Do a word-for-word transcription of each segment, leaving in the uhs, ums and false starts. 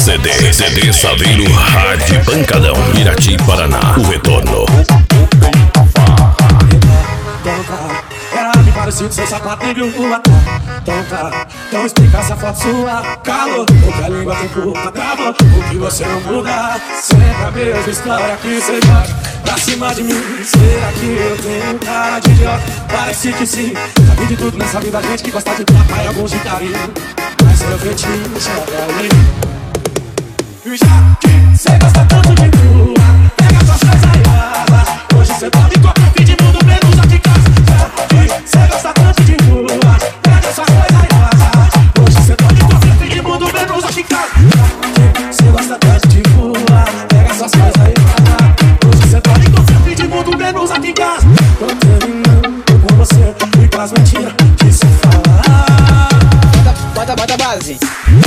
C D, C D Saveiro Hard Pancadão, Irati, Paraná, o retorno. Era bem parecido, seu sapato nem viu uma tonta. Então explica essa foto sua, calor. Porque a língua tem culpa, travou. O que você não muda, sempre a mesma história que você joga pra cima de mim. Será que eu tenho cara de idiota? Parece que sim. Já vi de tudo nessa vida, gente que gosta de papai e alguns de carinho. Mas eu fetiche é ali. E já que cê gosta tanto de rua, pega suas coisas e vaza. Hoje cê dorme com a fim de mundo menos aqui em casa. Já que cê gosta tanto de rua, pega suas coisas e vaza. Hoje cê dorme com a fim de mundo menos aqui em casa. Já que cê gosta tanto de rua, pega suas coisas e vaza. Hoje cê dorme com a fim de mundo menos aqui em casa. Tô terminando com você e com as mentiras que cê fala. Bota, bota a base.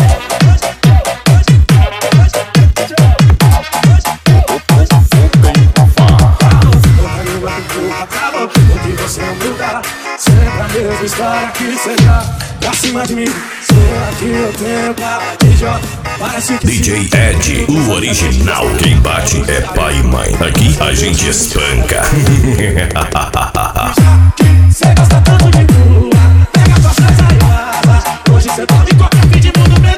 Sempre a mesma história que cê já pra cima de mim. Será que eu tenho cara de idiota? Parece que D J Ed, o original. Quem bate é pai e mãe. Aqui a gente espanca. Cê gosta tanto de rua, pega suas coisas e vaza. Hoje cê dorme com a fim de mundo mesmo.